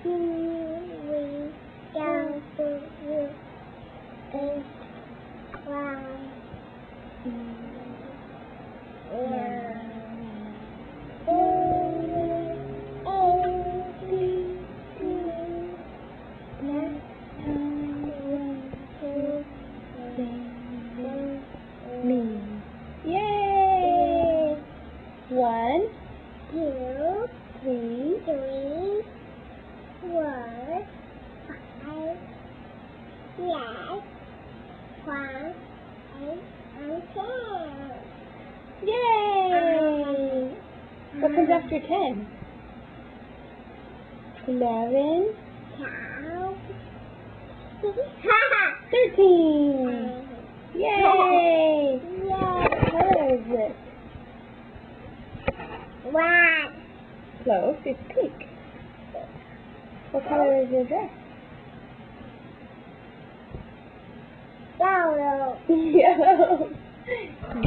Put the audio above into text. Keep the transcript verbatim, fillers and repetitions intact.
we go to you is one. Yeah. Me. Yay! One, Two, three, three, four, five, yes, one, eight, and ten. yay! What comes after ten? Eleven, Twelve. thirteen. Yay! Yes. What color is it? One. Close, it's pink. What color is your dress? Yellow. Yellow.